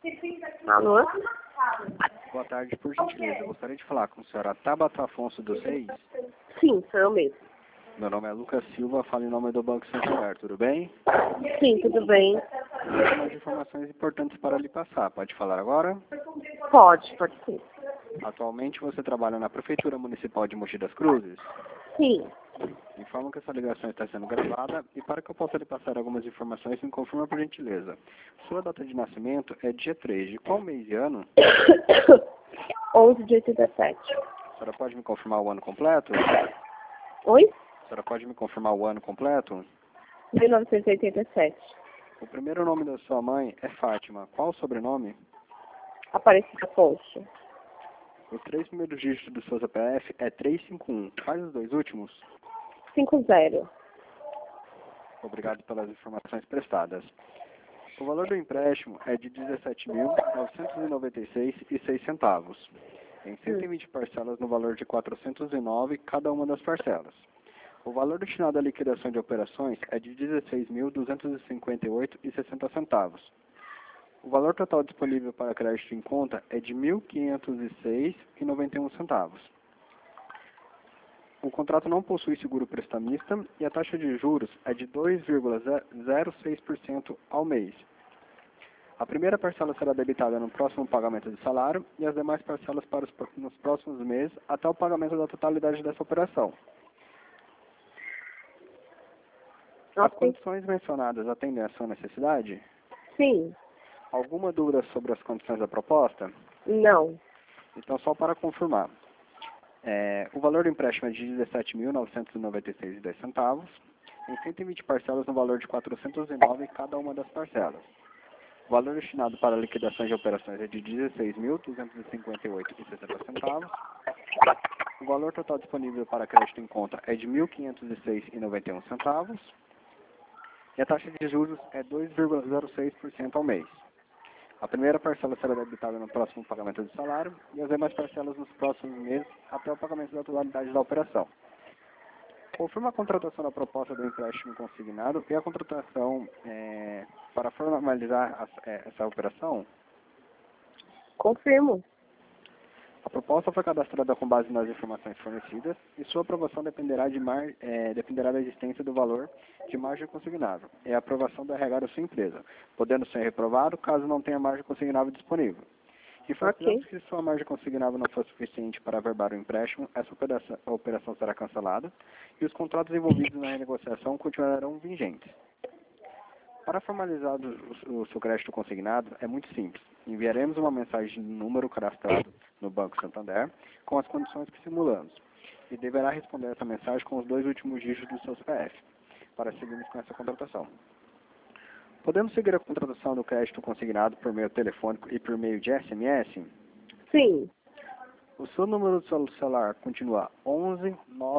Alô? Boa tarde, por gentileza. Eu gostaria de falar com a senhora Tabata Afonso dos Reis. Sim, sou eu mesmo. Meu nome é Lucas Silva, falo em nome do Banco Santander, tudo bem? Sim, tudo bem. Tenho algumas informações importantes para lhe passar. Pode falar agora? Pode sim. Atualmente você trabalha na Prefeitura Municipal de Mogi das Cruzes? Sim. Informo que essa ligação está sendo gravada e para que eu possa lhe passar algumas informações, me confirma por gentileza. Sua data de nascimento é dia 3 de qual mês e ano? 11 de 87. A senhora pode me confirmar o ano completo? Oi? A senhora pode me confirmar o ano completo? 1987. O primeiro nome da sua mãe é Fátima. Qual o sobrenome? Aparecida Ponte. Os 3 primeiros dígitos do seu CPF é 351. Quais os 2 últimos? 50. Obrigado pelas informações prestadas. O valor do empréstimo é de R$ 17.996,06, em 120 parcelas no valor de R$ 409 cada uma das parcelas. O valor destinado à liquidação de operações é de R$ 16.258,60. O valor total disponível para crédito em conta é de R$ 1.506,91. O contrato não possui seguro prestamista e a taxa de juros é de 2,06% ao mês. A primeira parcela será debitada no próximo pagamento do salário e as demais parcelas nos próximos meses até o pagamento da totalidade dessa operação. As condições mencionadas atendem à sua necessidade? Sim. Alguma dúvida sobre as condições da proposta? Não. Então, só para confirmar. O valor do empréstimo é de R$ 17.996,10, em 120 parcelas no valor de R$ 409 cada uma das parcelas. O valor destinado para a liquidação de operações é de R$ 16.258,60. O valor total disponível para crédito em conta é de R$ 1.506,91. E a taxa de juros é 2,06% ao mês. A primeira parcela será debitada no próximo pagamento do salário e as demais parcelas nos próximos meses até o pagamento da totalidade da operação. Confirma a contratação da proposta do empréstimo consignado e a contratação para formalizar essa operação? Confirmo. A proposta foi cadastrada com base nas informações fornecidas e sua aprovação dependerá da existência do valor de margem consignável e a aprovação do RH da sua empresa, podendo ser reprovado caso não tenha margem consignável disponível. Informando que sua margem consignável não for suficiente para averbar o empréstimo, essa operação será cancelada e os contratos envolvidos na renegociação continuarão vigentes. Para formalizar o seu crédito consignado, é muito simples. Enviaremos uma mensagem de número cadastrado no Banco Santander com as condições que simulamos e deverá responder essa mensagem com os 2 últimos dígitos do seu CPF para seguirmos com essa contratação. Podemos seguir a contratação do crédito consignado por meio telefônico e por meio de SMS? Sim. O seu número do seu celular continua 11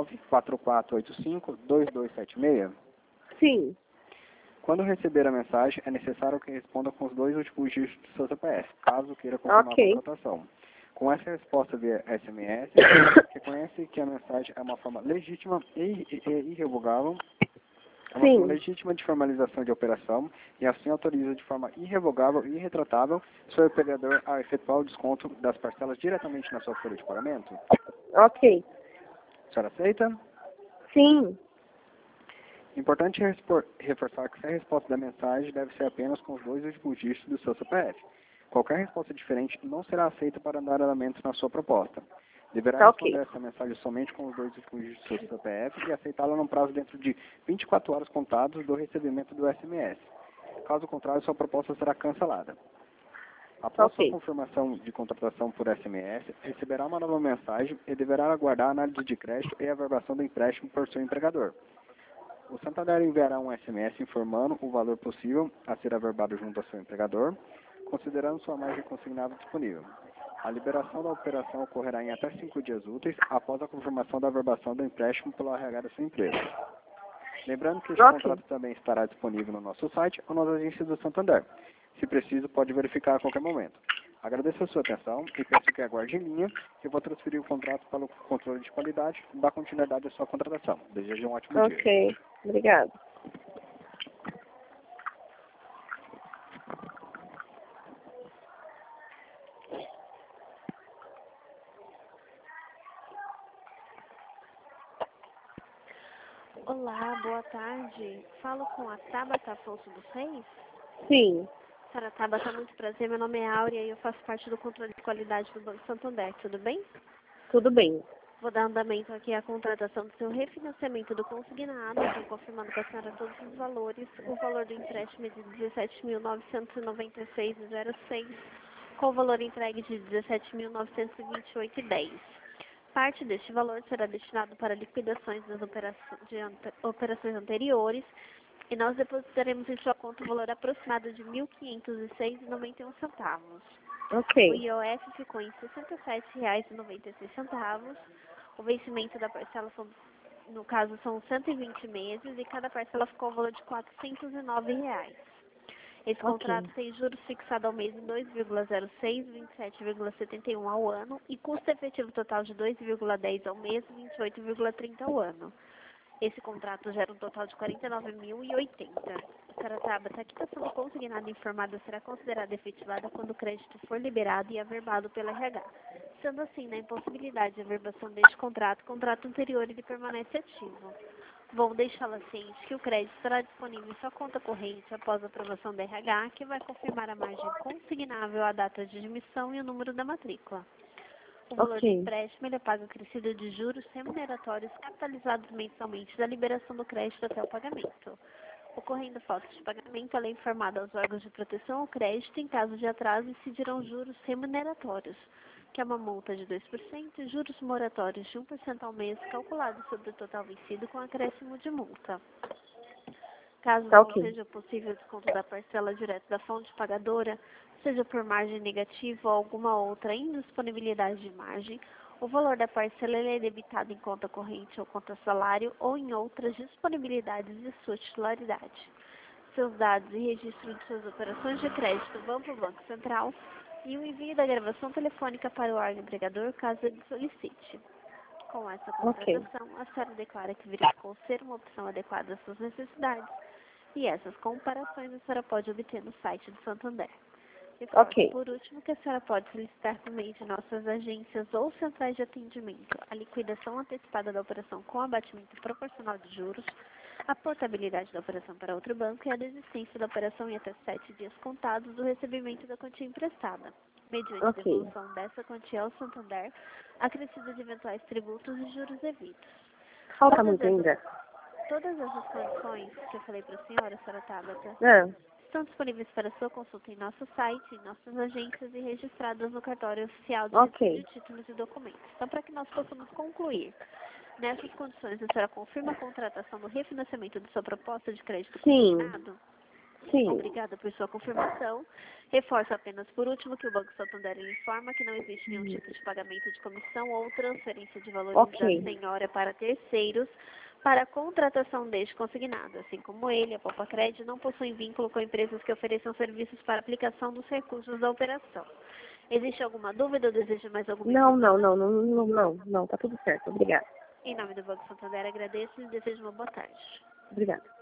94485 2276? Sim. Quando receber a mensagem, é necessário que responda com os 2 últimos dígitos do seu CPF, caso queira confirmar a contratação. Com essa resposta via SMS, reconhece que a mensagem é uma forma legítima e irrevogável, uma legítima de formalização de operação e assim autoriza de forma irrevogável e irretratável seu empregador a efetuar o desconto das parcelas diretamente na sua folha de pagamento? Ok. A senhora aceita? Sim. Importante reforçar que a resposta da mensagem deve ser apenas com os 2 últimos dígitos do seu CPF. Qualquer resposta diferente não será aceita para dar andamento na sua proposta. Deverá responder essa mensagem somente com os 2 últimos dígitos do seu CPF e aceitá-la num prazo dentro de 24 horas contados do recebimento do SMS. Caso contrário, sua proposta será cancelada. Após sua confirmação de contratação por SMS, receberá uma nova mensagem e deverá aguardar a análise de crédito e a averbação do empréstimo por seu empregador. O Santander enviará um SMS informando o valor possível a ser averbado junto ao seu empregador, considerando sua margem consignável disponível. A liberação da operação ocorrerá em até 5 dias úteis após a confirmação da averbação do empréstimo pelo RH da sua empresa. Lembrando que este contrato também estará disponível no nosso site ou nas agências do Santander. Se preciso, pode verificar a qualquer momento. Agradeço a sua atenção e peço que aguarde em linha que eu vou transferir o contrato para o controle de qualidade e dar continuidade à sua contratação. Desejo um ótimo dia. Ok, obrigada. Olá, boa tarde. Falo com a Tabata Afonso dos Reis? Sim. Senhora Tabata, muito prazer. Meu nome é Áurea e eu faço parte do controle de qualidade do Banco Santander. Tudo bem? Tudo bem. Vou dar andamento aqui à contratação do seu refinanciamento do consignado, aqui confirmando com a senhora todos os valores. O valor do empréstimo é de R$ 17.996,06, com o valor entregue de R$ 17.928,10. Parte deste valor será destinado para liquidações das operações anteriores e nós depositaremos em sua conta o valor aproximado de R$ 1.506,91. O Ok. IOF ficou em R$ 67,96. O vencimento da parcela, no caso, são 120 meses e cada parcela ficou ao valor de R$ 409. Esse contrato tem juros fixados ao mês em 2,06, 27,71 ao ano e custo efetivo total de 2,10 ao mês, 28,30 ao ano. Esse contrato gera um total de R$ 49.080. Senhora Tabata, a quitação consignada informada será considerada efetivada quando o crédito for liberado e averbado pelo RH. Sendo assim, na impossibilidade de averbação deste contrato, o contrato anterior ele permanece ativo. Vou deixá-la ciente que o crédito estará disponível em sua conta corrente após a aprovação da RH, que vai confirmar a margem consignável, a data de emissão e o número da matrícula. O valor do empréstimo ele é pago acrescido de juros remuneratórios capitalizados mensalmente da liberação do crédito até o pagamento. Ocorrendo falta de pagamento, a lei informada aos órgãos de proteção ao crédito, em caso de atraso, incidirão juros remuneratórios, que é uma multa de 2% e juros moratórios de 1% ao mês, calculados sobre o total vencido com acréscimo de multa. Caso não seja possível o desconto da parcela direto da fonte pagadora, seja por margem negativa ou alguma outra indisponibilidade de margem, o valor da parcela é debitado em conta corrente ou conta salário ou em outras disponibilidades de sua titularidade. Seus dados e registro de suas operações de crédito vão para o Banco Central e o envio da gravação telefônica para o órgão empregador caso ele solicite. Com essa contratação, a senhora declara que verificou ser uma opção adequada às suas necessidades e essas comparações a senhora pode obter no site do Santander. Reforço, por último, que a senhora pode solicitar por meio de nossas agências ou centrais de atendimento a liquidação antecipada da operação com abatimento proporcional de juros, a portabilidade da operação para outro banco e a desistência da operação em até 7 dias contados do recebimento da quantia emprestada, mediante devolução dessa quantia ao Santander, acrescida de eventuais tributos e juros devidos. Falta muito ainda. Todas essas condições que eu falei para a senhora Tabata, estão disponíveis para sua consulta em nosso site, em nossas agências e registradas no cartório oficial de títulos e documentos. Então, para que nós possamos concluir, nessas condições, a senhora confirma a contratação do refinanciamento de sua proposta de crédito consignado? Sim. Obrigada por sua confirmação. Reforço apenas por último que o Banco Santander informa que não existe nenhum tipo de pagamento de comissão ou transferência de valores da senhora para terceiros para a contratação deste consignado. Assim como ele, a Poupa Crédito não possui vínculo com empresas que ofereçam serviços para aplicação dos recursos da operação. Existe alguma dúvida ou deseja mais alguma informação? Não, tá tudo certo. Obrigada. Em nome do Banco Santander, agradeço e desejo uma boa tarde. Obrigada.